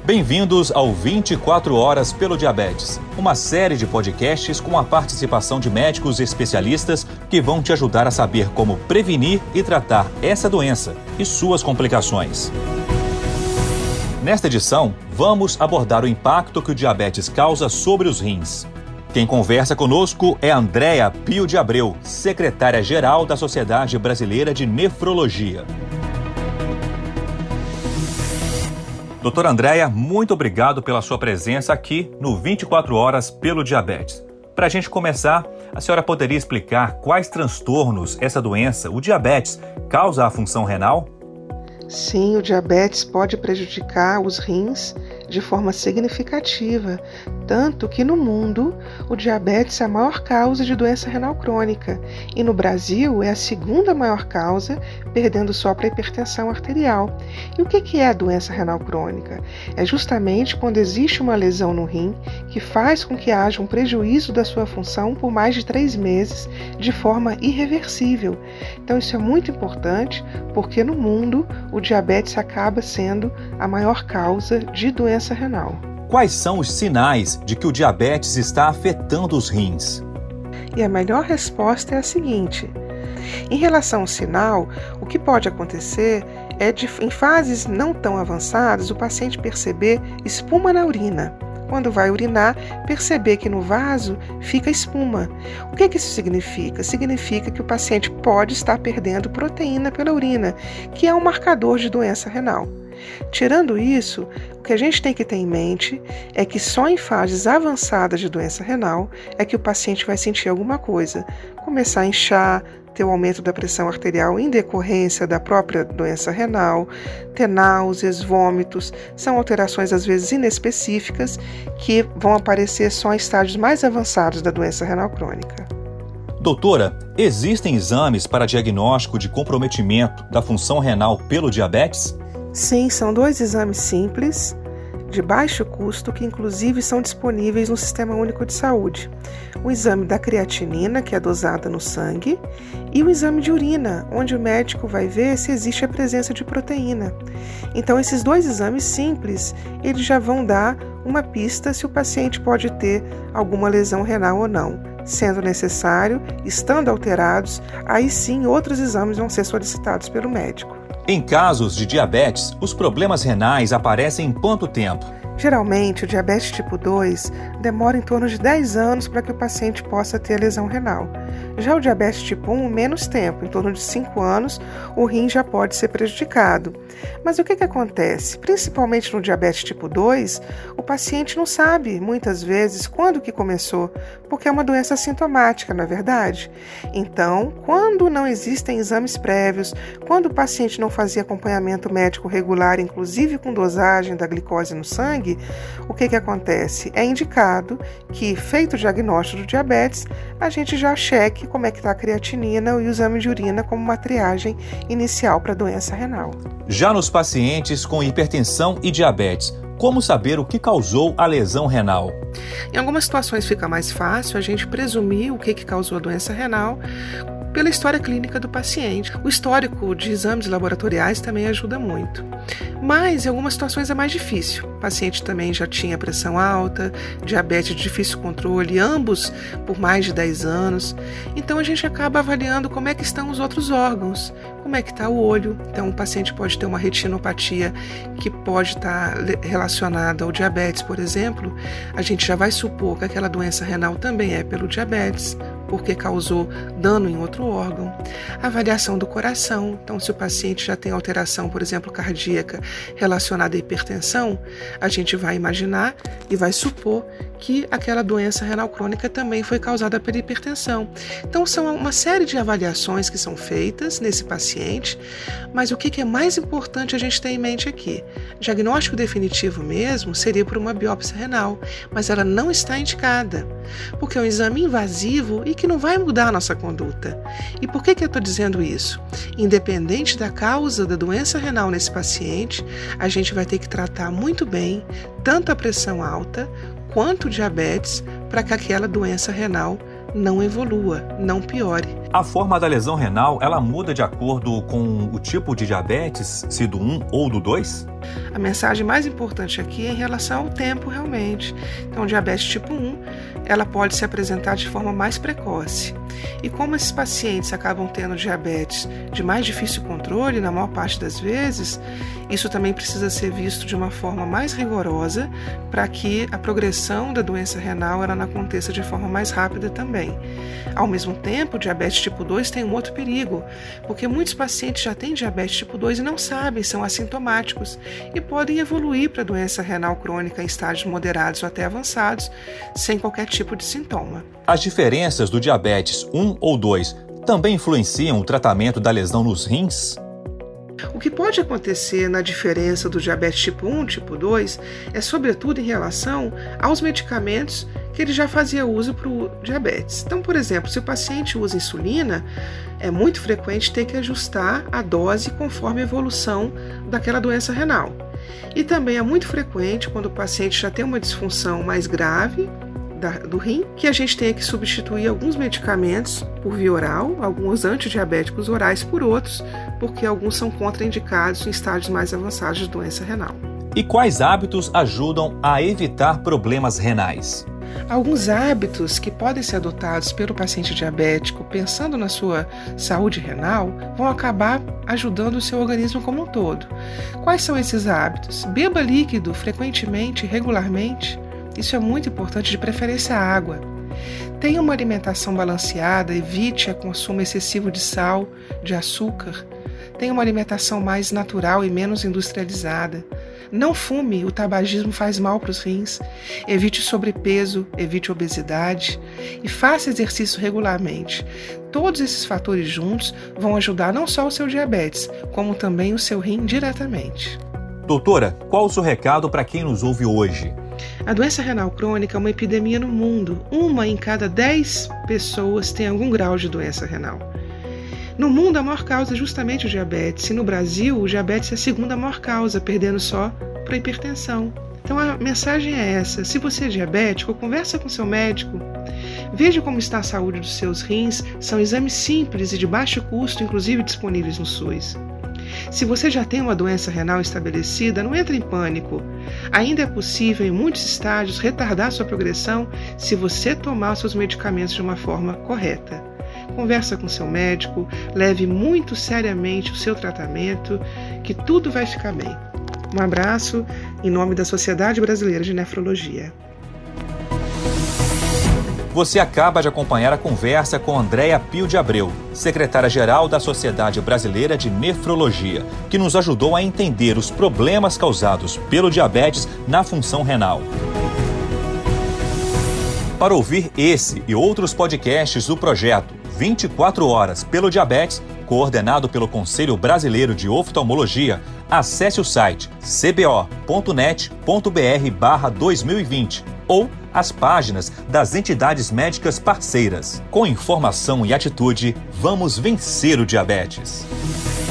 Bem-vindos ao 24 Horas pelo Diabetes, uma série de podcasts com a participação de médicos especialistas que vão te ajudar a saber como prevenir e tratar essa doença e suas complicações. Nesta edição, vamos abordar o impacto que o diabetes causa sobre os rins. Quem conversa conosco é Andréa Pio de Abreu, secretária-geral da Sociedade Brasileira de Nefrologia. Doutora Andréa, muito obrigado pela sua presença aqui no 24 Horas pelo Diabetes. Para a gente começar, a senhora poderia explicar quais transtornos essa doença, o diabetes, causa à função renal? Sim, o diabetes pode prejudicar os rins de forma significativa, tanto que no mundo o diabetes é a maior causa de doença renal crônica e no Brasil é a segunda maior causa, perdendo só para a hipertensão arterial. E o que é a doença renal crônica? É justamente quando existe uma lesão no rim que faz com que haja um prejuízo da sua função por mais de 3 meses de forma irreversível. Então isso é muito importante porque no mundo o diabetes acaba sendo a maior causa de doença renal. Quais são os sinais de que o diabetes está afetando os rins? E a melhor resposta é a seguinte: em relação ao sinal, o que pode acontecer é em fases não tão avançadas o paciente perceber espuma na urina. Quando vai urinar, perceber que no vaso fica espuma. O que isso significa? Significa que o paciente pode estar perdendo proteína pela urina, que é um marcador de doença renal. Tirando isso, o que a gente tem que ter em mente é que só em fases avançadas de doença renal é que o paciente vai sentir alguma coisa, começar a inchar, ter o aumento da pressão arterial em decorrência da própria doença renal, ter náuseas, vômitos, são alterações às vezes inespecíficas que vão aparecer só em estágios mais avançados da doença renal crônica. Doutora, existem exames para diagnóstico de comprometimento da função renal pelo diabetes? Sim, são 2 exames simples, de baixo custo, que inclusive são disponíveis no Sistema Único de Saúde. O exame da creatinina, que é dosada no sangue, e o exame de urina, onde o médico vai ver se existe a presença de proteína. Então, esses 2 exames simples, eles já vão dar uma pista se o paciente pode ter alguma lesão renal ou não. Sendo necessário, estando alterados, aí sim outros exames vão ser solicitados pelo médico. Em casos de diabetes, os problemas renais aparecem em quanto tempo? Geralmente, o diabetes tipo 2 demora em torno de 10 anos para que o paciente possa ter lesão renal. Já o diabetes tipo 1, menos tempo, em torno de 5 anos, o rim já pode ser prejudicado. Mas o que acontece? Principalmente no diabetes tipo 2, o paciente não sabe, muitas vezes, quando que começou, porque é uma doença sintomática, não é verdade? Então, quando não existem exames prévios, quando o paciente não fazia acompanhamento médico regular, inclusive com dosagem da glicose no sangue, o que acontece? É indicado que, feito o diagnóstico do diabetes, a gente já cheque como é que está a creatinina e o exame de urina como uma triagem inicial para a doença renal. Já nos pacientes com hipertensão e diabetes, como saber o que causou a lesão renal? Em algumas situações fica mais fácil a gente presumir o que causou a doença renal pela história clínica do paciente. O histórico de exames laboratoriais também ajuda muito. Mas em algumas situações é mais difícil. O paciente também já tinha pressão alta, diabetes de difícil controle, ambos por mais de 10 anos. Então a gente acaba avaliando como é que estão os outros órgãos, como é que está o olho. Então o paciente pode ter uma retinopatia que pode estar relacionada ao diabetes, por exemplo. A gente já vai supor que aquela doença renal também é pelo diabetes, porque causou dano em outro órgão. Avaliação do coração. Então, se o paciente já tem alteração, por exemplo, cardíaca relacionada à hipertensão, a gente vai imaginar e vai supor que aquela doença renal crônica também foi causada pela hipertensão. Então, são uma série de avaliações que são feitas nesse paciente, mas o que é mais importante a gente ter em mente aqui? Diagnóstico definitivo mesmo seria por uma biópsia renal, mas ela não está indicada, porque é um exame invasivo e que não vai mudar a nossa conduta. E por que eu estou dizendo isso? Independente da causa da doença renal nesse paciente, a gente vai ter que tratar muito bem tanto a pressão alta quanto o diabetes para que aquela doença renal não evolua, não piore. A forma da lesão renal, ela muda de acordo com o tipo de diabetes, se do 1 ou do 2? A mensagem mais importante aqui é em relação ao tempo realmente. Então, diabetes tipo 1, ela pode se apresentar de forma mais precoce. E como esses pacientes acabam tendo diabetes de mais difícil controle, na maior parte das vezes, isso também precisa ser visto de uma forma mais rigorosa para que a progressão da doença renal ela não aconteça de forma mais rápida também. Ao mesmo tempo, o diabetes tipo 2 tem um outro perigo, porque muitos pacientes já têm diabetes tipo 2 e não sabem, são assintomáticos e podem evoluir para doença renal crônica em estágios moderados ou até avançados, sem qualquer tipo de sintoma. As diferenças do diabetes 1 ou 2 também influenciam o tratamento da lesão nos rins? O que pode acontecer na diferença do diabetes tipo 1 e tipo 2 é sobretudo em relação aos medicamentos que ele já fazia uso para o diabetes. Então, por exemplo, se o paciente usa insulina, é muito frequente ter que ajustar a dose conforme a evolução daquela doença renal. E também é muito frequente, quando o paciente já tem uma disfunção mais grave do rim, que a gente tenha que substituir alguns medicamentos por via oral, alguns antidiabéticos orais por outros, porque alguns são contraindicados em estágios mais avançados de doença renal. E quais hábitos ajudam a evitar problemas renais? Alguns hábitos que podem ser adotados pelo paciente diabético, pensando na sua saúde renal, vão acabar ajudando o seu organismo como um todo. Quais são esses hábitos? Beba líquido frequentemente e regularmente. Isso é muito importante, de preferência a água. Tenha uma alimentação balanceada, evite o consumo excessivo de sal, de açúcar. Tenha uma alimentação mais natural e menos industrializada. Não fume, o tabagismo faz mal para os rins. Evite o sobrepeso, evite a obesidade e faça exercício regularmente. Todos esses fatores juntos vão ajudar não só o seu diabetes, como também o seu rim diretamente. Doutora, qual o seu recado para quem nos ouve hoje? A doença renal crônica é uma epidemia no mundo. 1 em cada 10 pessoas tem algum grau de doença renal. No mundo, a maior causa é justamente o diabetes. E no Brasil, o diabetes é a segunda maior causa, perdendo só para a hipertensão. Então a mensagem é essa: se você é diabético, conversa com seu médico. Veja como está a saúde dos seus rins. São exames simples e de baixo custo, inclusive disponíveis no SUS. Se você já tem uma doença renal estabelecida, não entre em pânico. Ainda é possível, em muitos estágios, retardar sua progressão se você tomar seus medicamentos de uma forma correta. Conversa com seu médico, leve muito seriamente o seu tratamento, que tudo vai ficar bem. Um abraço em nome da Sociedade Brasileira de Nefrologia. Você acaba de acompanhar a conversa com Andréa Pio de Abreu, secretária-geral da Sociedade Brasileira de Nefrologia, que nos ajudou a entender os problemas causados pelo diabetes na função renal. Para ouvir esse e outros podcasts do projeto 24 Horas pelo Diabetes, coordenado pelo Conselho Brasileiro de Oftalmologia, acesse o site cbo.net.br/2020 ou as páginas das entidades médicas parceiras. Com informação e atitude, vamos vencer o diabetes.